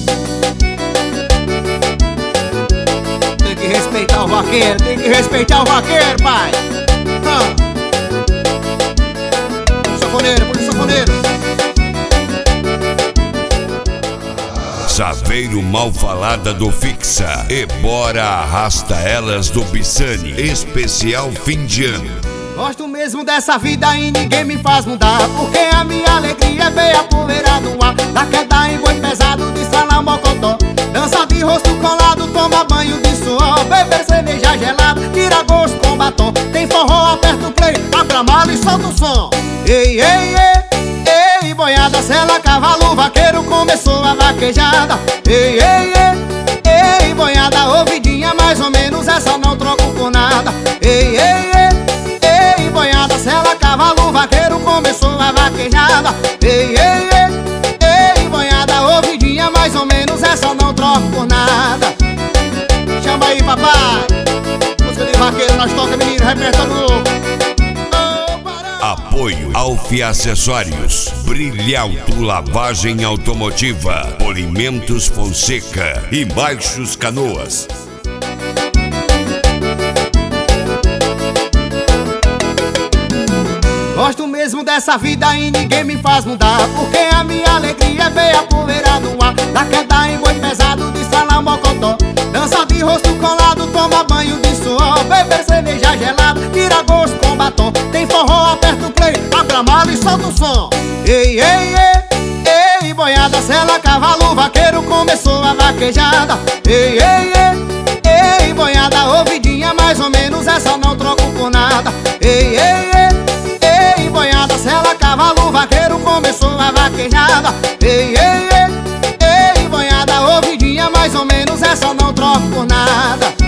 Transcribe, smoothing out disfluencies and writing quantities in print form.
Tem que respeitar o vaqueiro, tem que respeitar o vaqueiro, pai. Sanfoneiro, por sanfoneiro. Saveiro mal falada do Fixa e bora arrasta elas do Bissani, especial fim de ano. Gosto mesmo dessa vida e ninguém me faz mudar, porque a minha alegria é ver a poeira do ar, da queda em boi pesado de sala mocotó, dança de rosto colado, toma banho de suor, beber cerveja gelada, tira gosto com batom, tem forró, aperta o play, abre a mala e solta o som. Ei, ei, ei, ei, boiada, sela, cavalo, vaqueiro, começou a vaquejada. Ei, ei, ei, ei, boiada, ouvidinha, mais ou menos, essa não troco por nada. Ei, ei, ei, ei, boiada, sela, cavalo, vaqueiro, começou a vaquejada. Ei, ei, ei, ei, boiada, ouvidinha, mais ou menos, essa não troco por nada. Chama aí, papai. Música de vaqueiro, nós toca, menino, repertório novo. Apoio Alfi Acessórios, Brilhauto Lavagem Automotiva, Polimentos Fonseca e Baixos Canoas. Gosto mesmo dessa vida e ninguém me faz mudar, porque a minha alegria é ver a poeira do ar, da queda em boi pesado de sala mocotó, dança de rosto colado, toma banho de suor, beber cerveja gelada, tira gosto com batom, tem forró, aperta o play, abre a mala e solta o som. Ei, ei, ei, ei, boiada, sela, cavalo, vaqueiro, começou a vaquejada. Ei, ei, ei, ei, boiada, ouvidinha, mais ou menos, essa não troco por nada. Ei, ei, ei, ei, boiada, sela, cavalo, vaqueiro, começou a vaquejada. Ei, ei, ei, ei, boiada, ouvidinha, mais ou menos, essa não troco por nada.